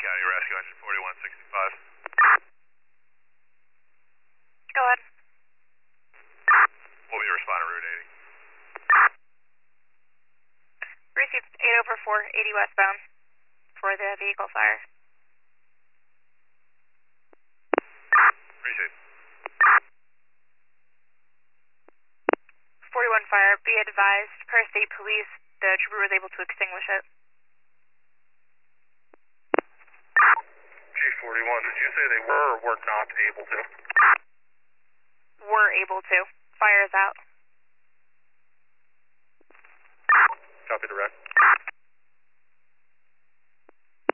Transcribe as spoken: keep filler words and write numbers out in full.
County Rescue Engine forty-one sixty-five. Go ahead. We'll be responding Route eighty. Received eight over four, eighty westbound for the vehicle fire. Received. forty-one fire, be advised, per state police, the trooper was able to extinguish it. G forty-one, did you say they were or were not able to? Were able to. Fire is out. Copy direct.